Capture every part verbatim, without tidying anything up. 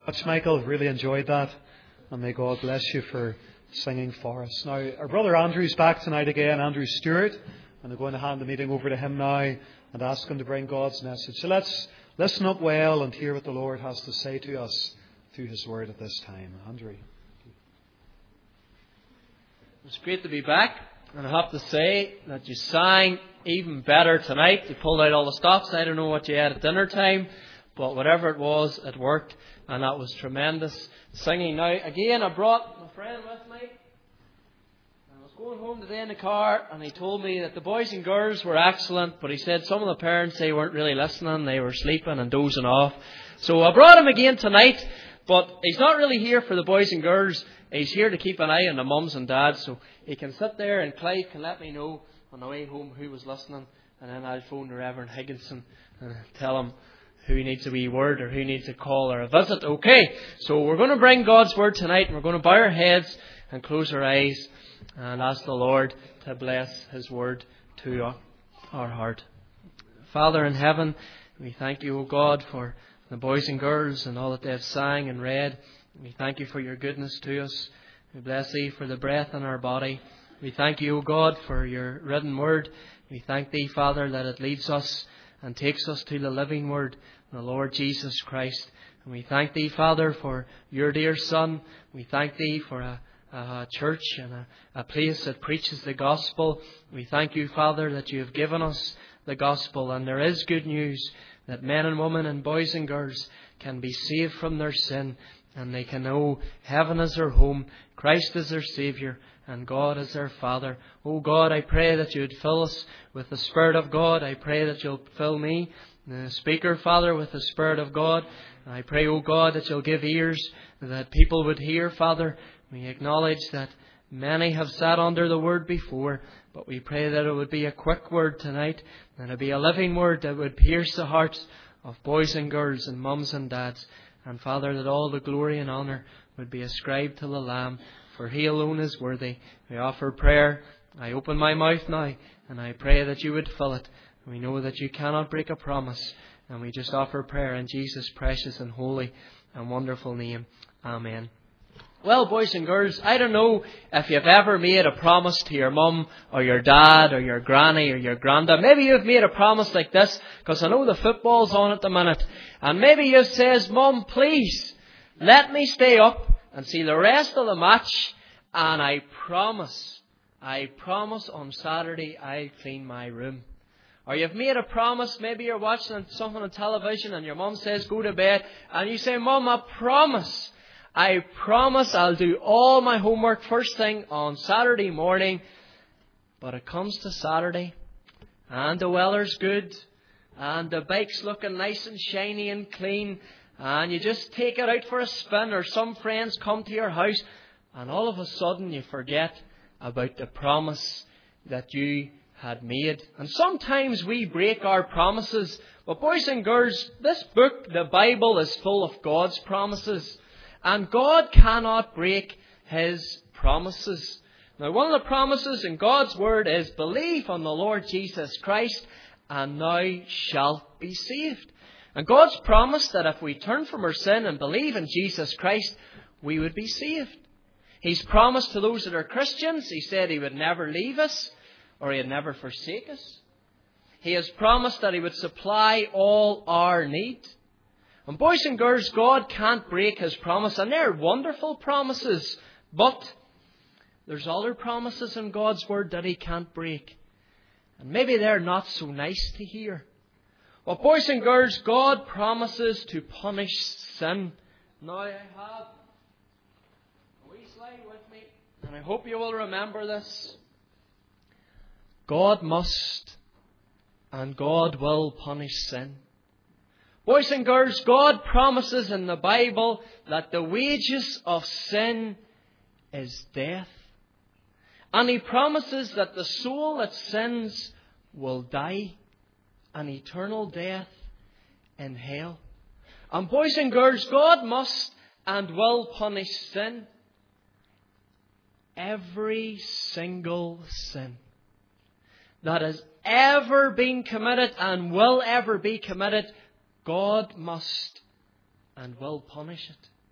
much, Michael. Really enjoyed that. And may God bless you for singing for us. Now, our brother Andrew's back tonight again, Andrew Stewart. And I'm going to hand the meeting over to him now and ask him to bring God's message. So let's listen up well and hear what the Lord has to say to us through His Word at this time. Andrew. It's great to be back. And I have to say that you sang even better tonight. You pulled out all the stops. I don't know what you had at dinner time. But whatever it was, it worked. And that was tremendous singing. Now, again, I brought my friend with me. I was going home today in the car, and he told me that the boys and girls were excellent, but he said some of the parents, they weren't really listening. They were sleeping and dozing off. So I brought him again tonight, but he's not really here for the boys and girls. He's here to keep an eye on the mums and dads, so he can sit there and Clive can let me know on the way home who was listening, and then I'll phone the Reverend Higginson and tell him who needs a wee word or who needs a call or a visit. Okay, so we're going to bring God's Word tonight, and we're going to bow our heads and close our eyes and ask the Lord to bless His Word to our heart. Father in heaven, we thank you, O God, for the boys and girls and all that they have sang and read. We thank you for your goodness to us. We bless thee for the breath in our body. We thank you, O God, for your written word. We thank thee, Father, that it leads us and takes us to the living word, the Lord Jesus Christ. And we thank thee, Father, for your dear Son. We thank thee for a, a church and a, a place that preaches the gospel. We thank you, Father, that you have given us the gospel. And there is good news that men and women and boys and girls can be saved from their sin. And they can know heaven is their home, Christ is their Saviour, and God is their Father. Oh God, I pray that you would fill us with the Spirit of God. I pray that you'll fill me, the speaker, Father, with the Spirit of God. And I pray, oh God, that you'll give ears that people would hear, Father. We acknowledge that many have sat under the word before, but we pray that it would be a quick word tonight, and it would be a living word that would pierce the hearts of boys and girls and mums and dads. And Father, that all the glory and honour would be ascribed to the Lamb, for He alone is worthy. We offer prayer. I open my mouth now, and I pray that you would fill it. We know that you cannot break a promise, and we just offer prayer in Jesus' precious and holy and wonderful name. Amen. Well, boys and girls, I don't know if you've ever made a promise to your mum or your dad or your granny or your granddad. Maybe you've made a promise like this, because I know the football's on at the minute. And maybe you says, Mum, please, let me stay up and see the rest of the match. And I promise, I promise on Saturday I'll clean my room. Or you've made a promise, maybe you're watching something on television and your mum says, go to bed. And you say, Mum, I promise. I promise I'll do all my homework first thing on Saturday morning. But it comes to Saturday and the weather's good and the bike's looking nice and shiny and clean, and you just take it out for a spin, or some friends come to your house, and all of a sudden you forget about the promise that you had made. And sometimes we break our promises. But boys and girls, this book, the Bible, is full of God's promises. And God cannot break His promises. Now, one of the promises in God's Word is, believe on the Lord Jesus Christ, and thou shalt be saved. And God's promised that if we turn from our sin and believe in Jesus Christ, we would be saved. He's promised to those that are Christians, He said He would never leave us, or He'd never forsake us. He has promised that He would supply all our need. And boys and girls, God can't break His promise, and they're wonderful promises. But there's other promises in God's Word that He can't break. And maybe they're not so nice to hear. Well, boys and girls, God promises to punish sin. Now I have a wee slide with me, and I hope you will remember this. God must and God will punish sin. Boys and girls, God promises in the Bible that the wages of sin is death. And He promises that the soul that sins will die an eternal death in hell. And boys and girls, God must and will punish sin. Every single sin that has ever been committed and will ever be committed, God must and will punish it.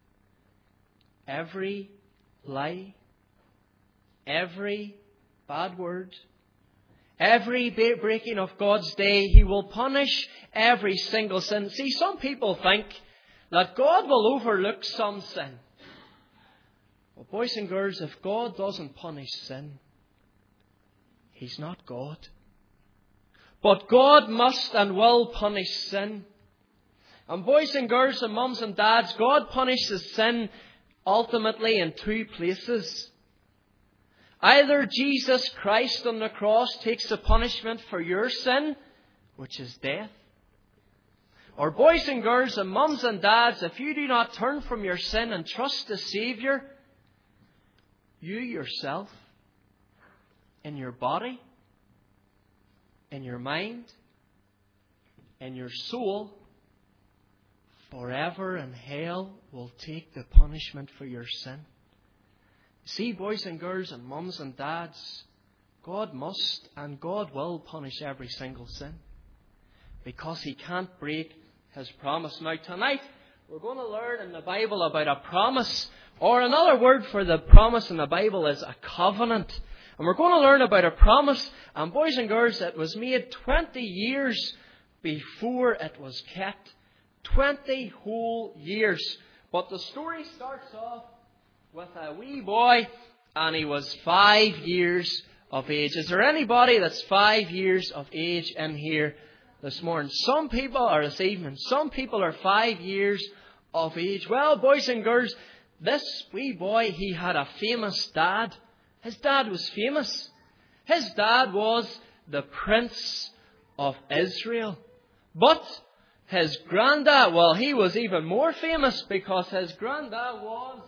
every lie, every bad word, every breaking of God's day. He will punish every single sin. See, some people think that God will overlook some sin. Well, boys and girls, if God doesn't punish sin, He's not God. But God must and will punish sin. And boys and girls and mums and dads, God punishes sin ultimately in two places. Either Jesus Christ on the cross takes the punishment for your sin, which is death. Or boys and girls and mums and dads, if you do not turn from your sin and trust the Saviour, you yourself, in your body, in your mind, in your soul, forever in hell will take the punishment for your sin. See, boys and girls and mums and dads, God must and God will punish every single sin, because He can't break His promise. Now tonight we're going to learn in the Bible about a promise, or another word for the promise in the Bible is a covenant. And we're going to learn about a promise, and boys and girls, it was made twenty years before it was kept. twenty whole years. But the story starts off with a wee boy, and he was five years of age. Is there anybody that's five years of age in here this morning? Some people are this evening. Some people are five years of age. Well, boys and girls, this wee boy, he had a famous dad. His dad was famous. His dad was the Prince of Israel. But his granddad, well, he was even more famous, because his granddad was,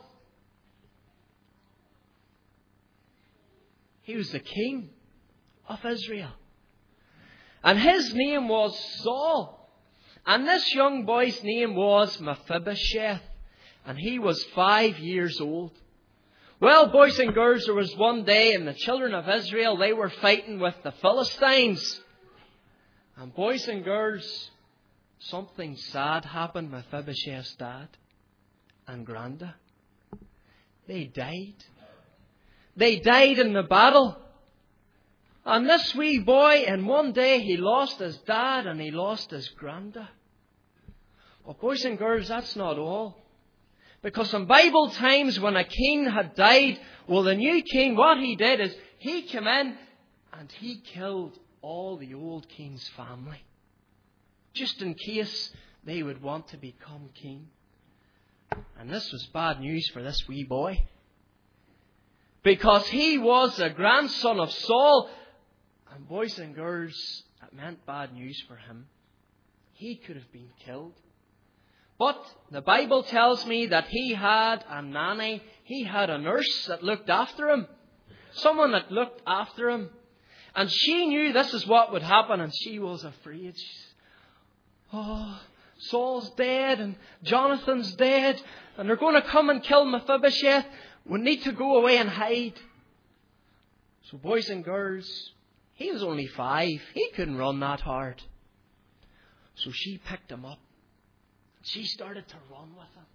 he was the king of Israel. And his name was Saul. And this young boy's name was Mephibosheth. And he was five years old. Well, boys and girls, there was one day, and the children of Israel, they were fighting with the Philistines. And boys and girls, something sad happened with Mephibosheth's dad and granda. They died. They died in the battle. And this wee boy, in one day, he lost his dad and he lost his granda. Well, boys and girls, that's not all. Because in Bible times, when a king had died, well, the new king, what he did is he came in and he killed all the old king's family, just in case they would want to become king. And this was bad news for this wee boy, because he was the grandson of Saul. And boys and girls, it meant bad news for him. He could have been killed. But the Bible tells me that he had a nanny. He had a nurse that looked after him. Someone that looked after him. And she knew this is what would happen, and she was afraid. She said, oh, Saul's dead and Jonathan's dead, and they're going to come and kill Mephibosheth. We need to go away and hide. So boys and girls, he was only five. He couldn't run that hard. So she picked him up. She started to run with him.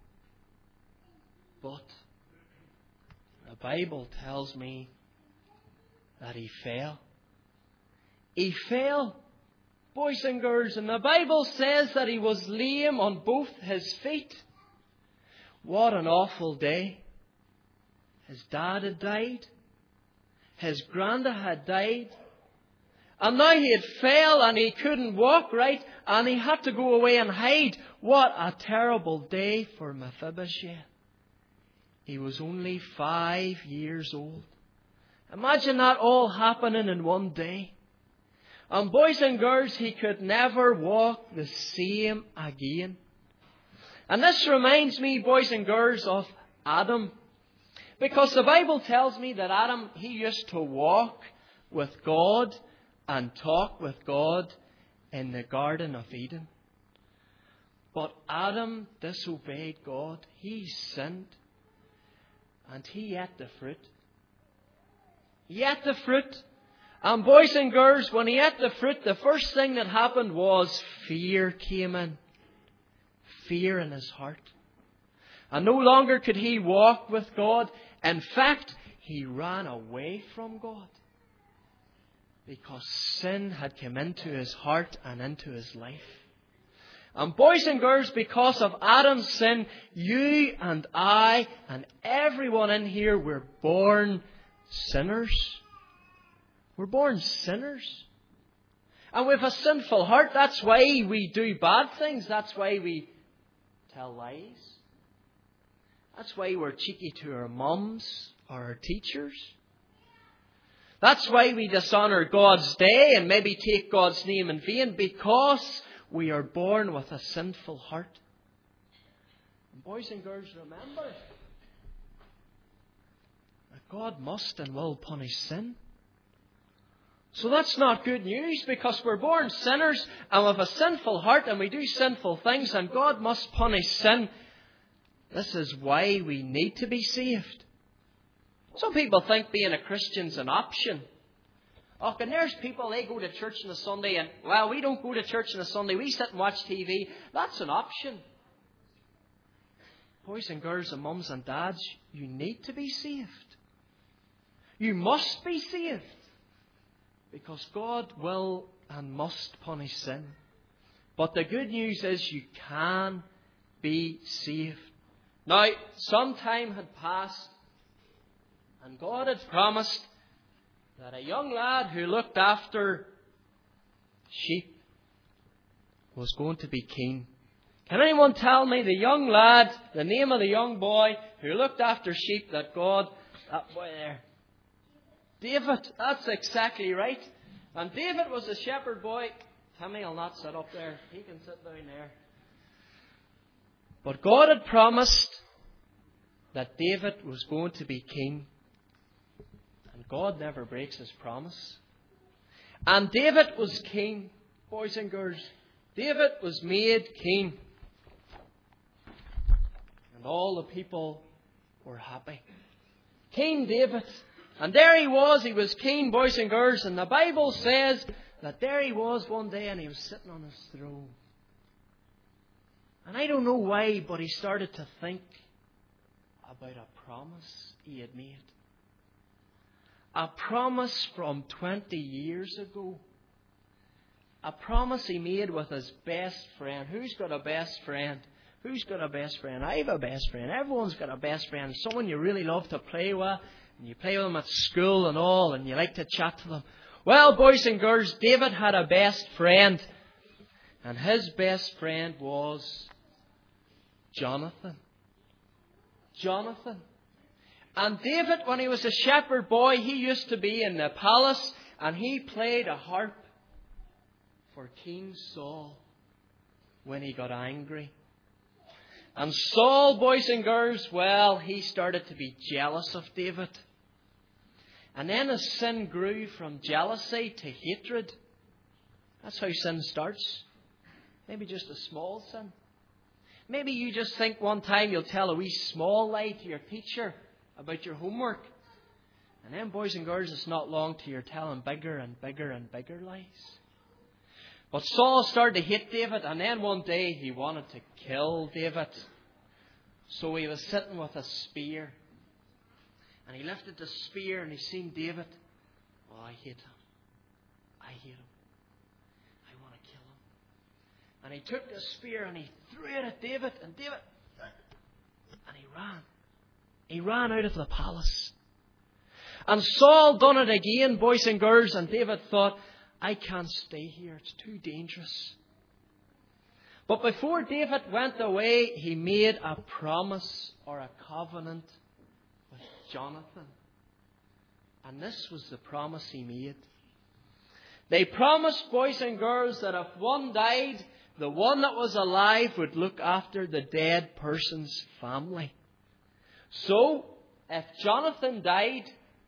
But the Bible tells me that he fell. He fell, boys and girls, and the Bible says that he was lame on both his feet. What an awful day. His dad had died. His granda had died. And now he had fell and he couldn't walk right, and he had to go away and hide. What a terrible day for Mephibosheth. He was only five years old. Imagine that all happening in one day. And boys and girls, he could never walk the same again. And this reminds me, boys and girls, of Adam. Because the Bible tells me that Adam, he used to walk with God and talk with God in the Garden of Eden. But Adam disobeyed God. He sinned. And he ate the fruit. He ate the fruit. And boys and girls, when he ate the fruit, the first thing that happened was fear came in. Fear in his heart. And no longer could he walk with God. In fact, he ran away from God. Because sin had come into his heart and into his life. And boys and girls, because of Adam's sin, you and I and everyone in here were born sinners. We're born sinners. And with a sinful heart, that's why we do bad things. That's why we tell lies. That's why we're cheeky to our mums or our teachers. That's why we dishonour God's day and maybe take God's name in vain, because we are born with a sinful heart. And boys and girls, remember that God must and will punish sin. So that's not good news, because we're born sinners and with a sinful heart and we do sinful things and God must punish sin. This is why we need to be saved. Some people think being a Christian's an option. Oh, and there's people, they go to church on a Sunday and, well, we don't go to church on a Sunday. We sit and watch T V. That's an option. Boys and girls and mums and dads, you need to be saved. You must be saved. Because God will and must punish sin. But the good news is you can be saved. Now, some time had passed and God had promised that a young lad who looked after sheep was going to be king. Can anyone tell me the young lad, the name of the young boy who looked after sheep that God, that boy there, David, that's exactly right. And David was a shepherd boy. Timmy will not sit up there. He can sit down there. But God had promised that David was going to be king. And God never breaks his promise. And David was king, boys and girls. David was made king. And all the people were happy. King David. And there he was. He was king, boys and girls. And the Bible says that there he was one day and he was sitting on his throne. And I don't know why, but he started to think about a promise he had made. A promise from twenty years ago. A promise he made with his best friend. Who's got a best friend? Who's got a best friend? I have a best friend. Everyone's got a best friend. Someone you really love to play with. And you play with them at school and all. And you like to chat to them. Well, boys and girls, David had a best friend. And his best friend was Jonathan. Jonathan. And David, when he was a shepherd boy, he used to be in the palace and he played a harp for King Saul when he got angry. And Saul, boys and girls, well, he started to be jealous of David. And then his sin grew from jealousy to hatred. That's how sin starts. Maybe just a small sin. Maybe you just think one time you'll tell a wee small lie to your teacher about your homework. And then, boys and girls, it's not long till you're telling bigger and bigger and bigger lies. But Saul started to hate David, and then one day he wanted to kill David. So he was sitting with a spear. And he lifted the spear and he seen David. Oh, I hate him. I hate him. I want to kill him. And he took the spear and he threw it at David. And David, and he ran. He ran out of the palace. And Saul done it again, boys and girls. And David thought, I can't stay here. It's too dangerous. But before David went away, he made a promise or a covenant with Jonathan. And this was the promise he made. They promised, boys and girls, that if one died, the one that was alive would look after the dead person's family. So, if Jonathan died,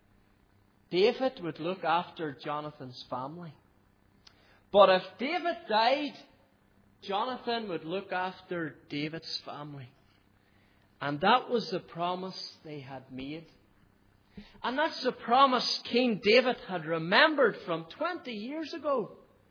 David would look after Jonathan's family. But if David died, Jonathan would look after David's family. And that was the promise they had made. And that's the promise King David had remembered from twenty years ago.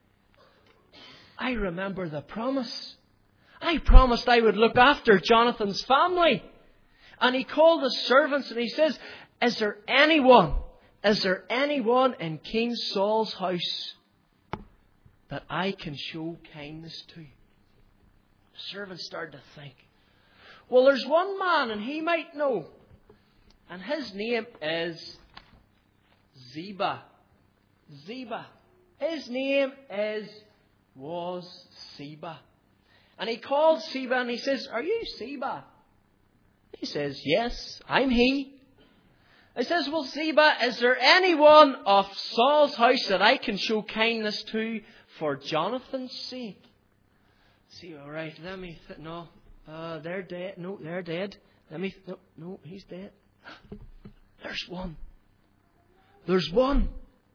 I remember the promise. I promised I would look after Jonathan's family. And he called the servants and he says, is there anyone, is there anyone in King Saul's house that I can show kindness to? The servants started to think, well, there's one man and he might know. And his name is Ziba. Ziba. His name is, was Ziba. And he called Ziba and he says, are you Ziba? He says, yes, I'm he. He says, well, Ziba, is there anyone of Saul's house that I can show kindness to for Jonathan's sake? See, all right, let me, th- no, uh, they're dead. No, they're dead. Let me, no, no, he's dead. There's one. There's one.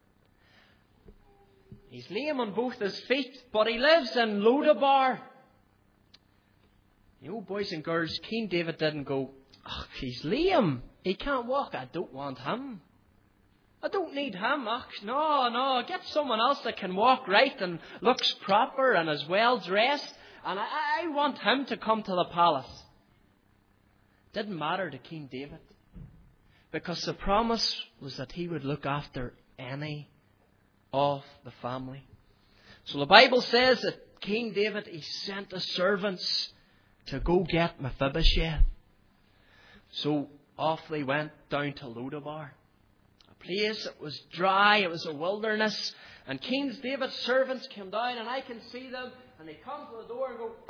He's lame on both his feet, but he lives in Lodabar. You know, boys and girls, King David didn't go, oh, he's lame. He can't walk. I don't want him. I don't need him. Oh, no, no. Get someone else that can walk right and looks proper and is well dressed. And I, I want him to come to the palace. Didn't matter to King David. Because the promise was that he would look after any of the family. So the Bible says that King David, he sent the servants to go get Mephibosheth. So off they went down to Lodabar. A place that was dry, it was a wilderness. And King David's servants came down and I can see them. And they come to the door and go,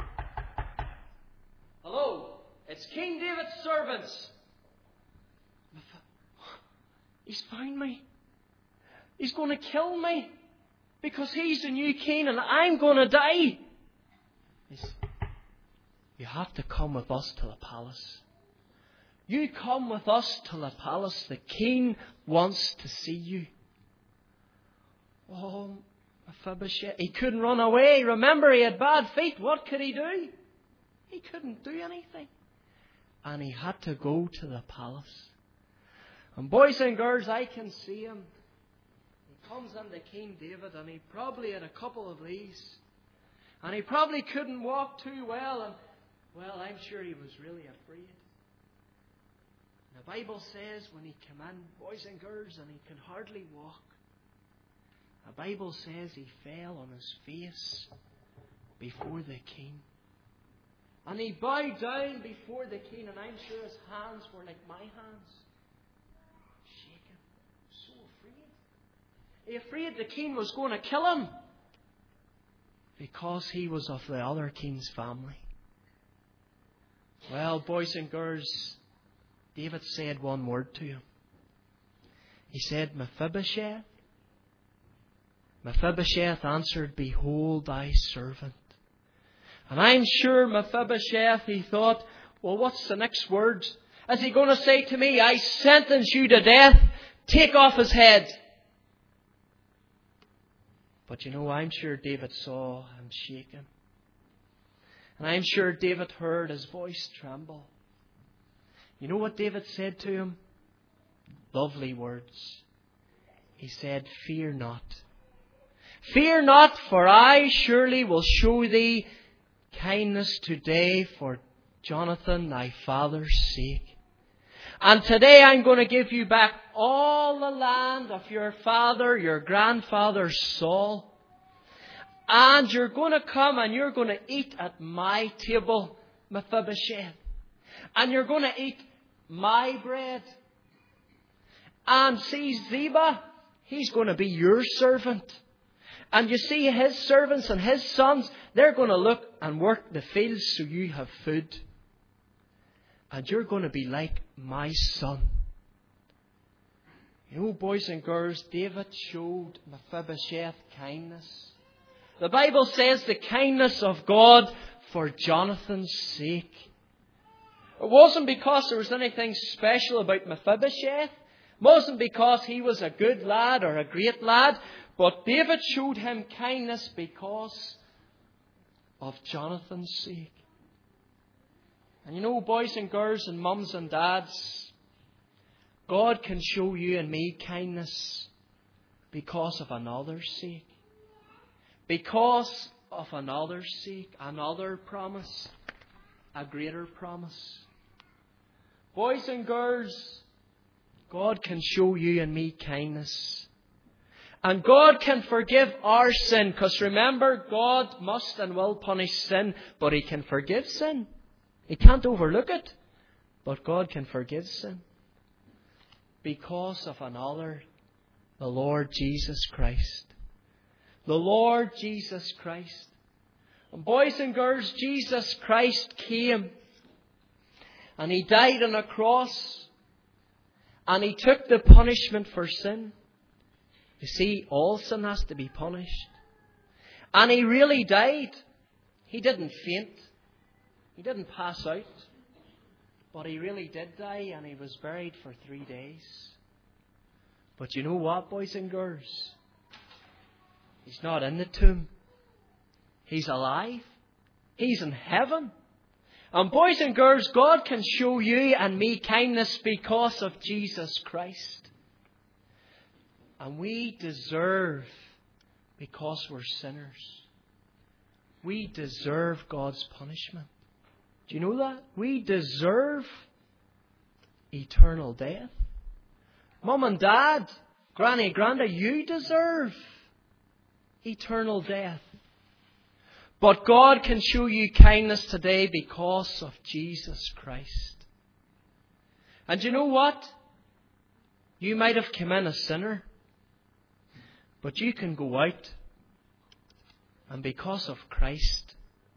hello, it's King David's servants. He's found me. He's going to kill me because he's the new king and I'm going to die. He's, you have to come with us to the palace. You come with us to the palace. The king wants to see you. Oh, Mephibosheth. He couldn't run away. Remember, he had bad feet. What could he do? He couldn't do anything. And he had to go to the palace. And boys and girls, I can see him. He comes into King David and he probably had a couple of these. And he probably couldn't walk too well. And, well, I'm sure he was really afraid. The Bible says when he came in, boys and girls, and he could hardly walk. The Bible says he fell on his face before the king. And he bowed down before the king, and I'm sure his hands were like my hands. Shaking. So afraid. He afraid the king was going to kill him. Because he was of the other king's family. Well, boys and girls, David said one word to him. He said, Mephibosheth. Mephibosheth answered, behold thy servant. And I'm sure Mephibosheth, he thought, well, what's the next word? Is he going to say to me, I sentence you to death, take off his head? But you know, I'm sure David saw him shaking. And I'm sure David heard his voice tremble. You know what David said to him? Lovely words. He said, fear not. Fear not, for I surely will show thee kindness today for Jonathan thy father's sake. And today I'm going to give you back all the land of your father, your grandfather Saul. And you're going to come and you're going to eat at my table, Mephibosheth. And you're going to eat my bread. And see Ziba, he's going to be your servant. And you see his servants and his sons, they're going to look and work the fields so you have food. And you're going to be like my son. You know, boys and girls, David showed Mephibosheth kindness. The Bible says the kindness of God for Jonathan's sake. It wasn't because there was anything special about Mephibosheth. It wasn't because he was a good lad or a great lad. But David showed him kindness because of Jonathan's sake. And you know, boys and girls and mums and dads, God can show you and me kindness because of another's sake. Because of another's sake, another promise, a greater promise. Boys and girls, God can show you and me kindness. And God can forgive our sin. Because remember, God must and will punish sin, but He can forgive sin. He can't overlook it, but God can forgive sin. Because of another, the Lord Jesus Christ. The Lord Jesus Christ. And boys and girls, Jesus Christ came and He died on a cross and He took the punishment for sin. You see, all sin has to be punished. And He really died. He didn't faint. He didn't pass out. But He really did die, and He was buried for three days. But you know what, boys and girls? He's not in the tomb. He's alive. He's in heaven. And boys and girls, God can show you and me kindness because of Jesus Christ. And we deserve, because we're sinners, we deserve God's punishment. Do you know that? We deserve eternal death. Mum and Dad, Granny, Granda, you deserve eternal death. But God can show you kindness today because of Jesus Christ. And you know what? You might have come in a sinner, but you can go out, and because of Christ,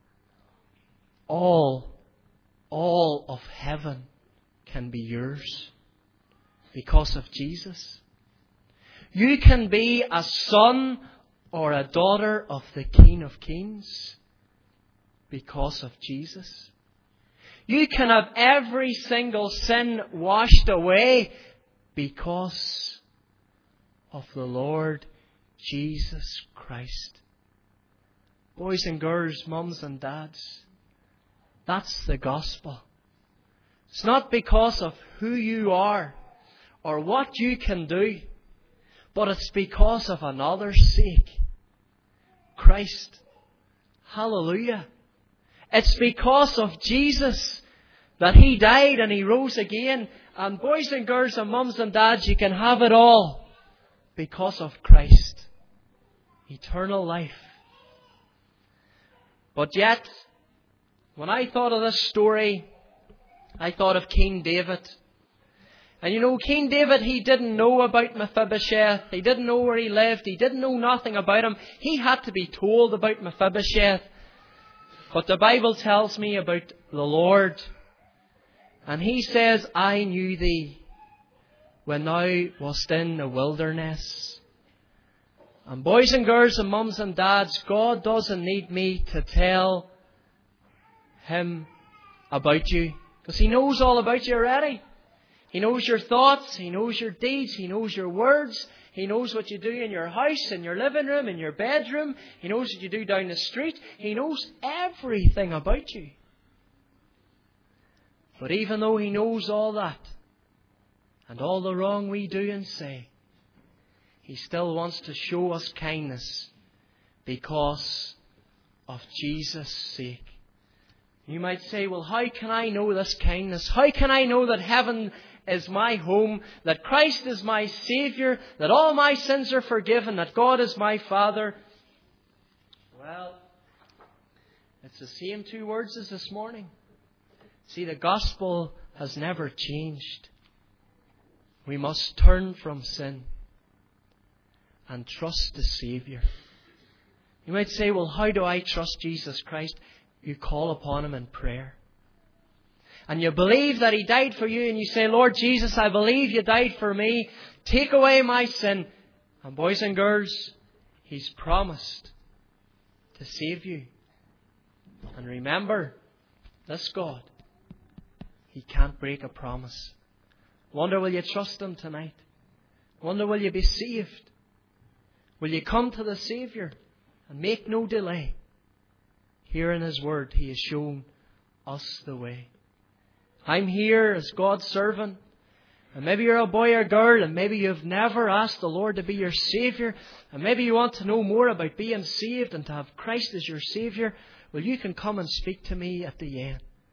all, all of heaven can be yours because of Jesus. You can be a son or a daughter of the King of Kings because of Jesus. You can have every single sin washed away because of the Lord Jesus Christ. Boys and girls, mums and dads, that's the gospel. It's not because of who you are or what you can do, but it's because of another's sake. Christ. Hallelujah. It's because of Jesus that He died and He rose again. And boys and girls and mums and dads, you can have it all because of Christ. Eternal life. But yet, when I thought of this story, I thought of King David. And you know, King David, he didn't know about Mephibosheth. He didn't know where he lived. He didn't know nothing about him. He had to be told about Mephibosheth. But the Bible tells me about the Lord. And He says, I knew thee when thou wast in the wilderness. And boys and girls and mums and dads, God doesn't need me to tell Him about you, because He knows all about you already. He knows your thoughts. He knows your deeds. He knows your words. He knows what you do in your house, in your living room, in your bedroom. He knows what you do down the street. He knows everything about you. But even though He knows all that and all the wrong we do and say, He still wants to show us kindness because of Jesus' sake. You might say, well, how can I know this kindness? How can I know that heaven is my home, that Christ is my Saviour, that all my sins are forgiven, that God is my Father? Well, it's the same two words as this morning. See, the gospel has never changed. We must turn from sin and trust the Saviour. You might say, well, how do I trust Jesus Christ? You call upon Him in prayer. And you believe that He died for you, and you say, Lord Jesus, I believe You died for me. Take away my sin. And boys and girls, He's promised to save you. And remember, this God, He can't break a promise. Wonder, will you trust Him tonight? Wonder, will you be saved? Will you come to the Saviour and make no delay? Here in His Word, He has shown us the way. I'm here as God's servant. And maybe you're a boy or girl, and maybe you've never asked the Lord to be your Saviour. And maybe you want to know more about being saved and to have Christ as your Saviour. Well, you can come and speak to me at the end.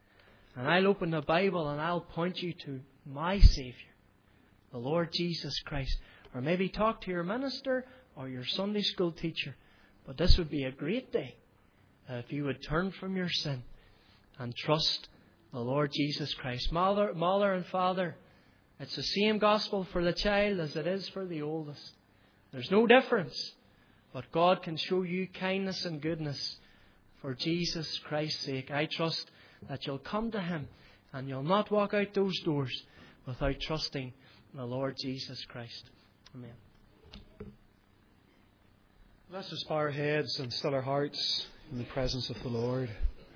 And I'll open the Bible and I'll point you to my Saviour, the Lord Jesus Christ. Or maybe talk to your minister or your Sunday school teacher. But this would be a great day uh, if you would turn from your sin and trust the Lord Jesus Christ. Mother, mother and father, it's the same gospel for the child as it is for the oldest. There's no difference. But God can show you kindness and goodness for Jesus Christ's sake. I trust that you'll come to Him and you'll not walk out those doors without trusting the Lord Jesus Christ. Amen. Let's just bow our heads and still our hearts in the presence of the Lord.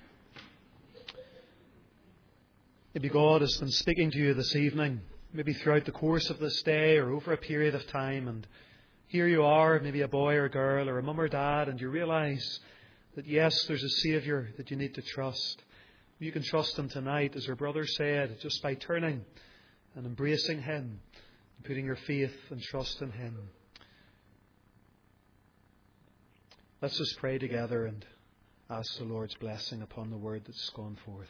Maybe God has been speaking to you this evening, maybe throughout the course of this day or over a period of time, and here you are, maybe a boy or a girl or a mum or dad, and you realise that yes, there's a Saviour that you need to trust. You can trust Him tonight, as our brother said, just by turning and embracing Him and putting your faith and trust in Him. Let's just pray together and ask the Lord's blessing upon the word that's gone forth.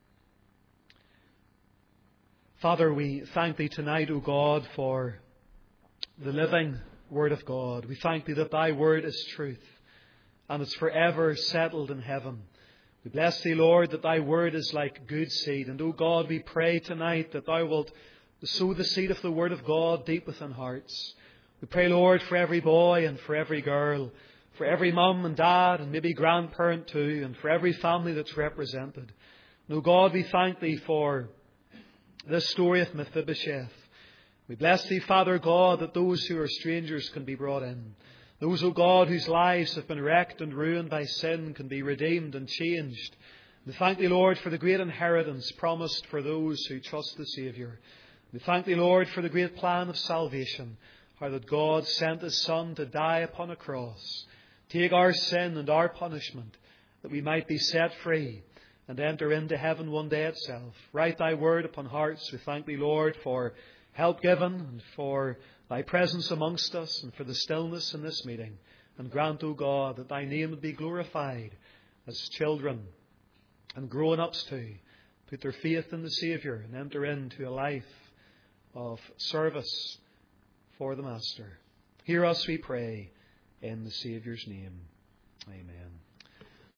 Father, we thank Thee tonight, O God, for the living Word of God. We thank Thee that Thy Word is truth and it's forever settled in heaven. We bless Thee, Lord, that Thy Word is like good seed. And, O God, we pray tonight that Thou wilt sow the seed of the Word of God deep within hearts. We pray, Lord, for every boy and for every girl, for every mum and dad and maybe grandparent too, and for every family that's represented. And, O God, we thank Thee for this story of Mephibosheth. We bless Thee, Father God, that those who are strangers can be brought in. Those, O God, whose lives have been wrecked and ruined by sin can be redeemed and changed. We thank Thee, Lord, for the great inheritance promised for those who trust the Saviour. We thank Thee, Lord, for the great plan of salvation, how that God sent His Son to die upon a cross, take our sin and our punishment, that we might be set free and enter into heaven one day itself. Write Thy Word upon hearts. We thank Thee, Lord, for help given and for Thy presence amongst us and for the stillness in this meeting. And grant, O God, that Thy name would be glorified as children and grown-ups too put their faith in the Saviour and enter into a life of service for the Master. Hear us, we pray, in the Saviour's name. Amen.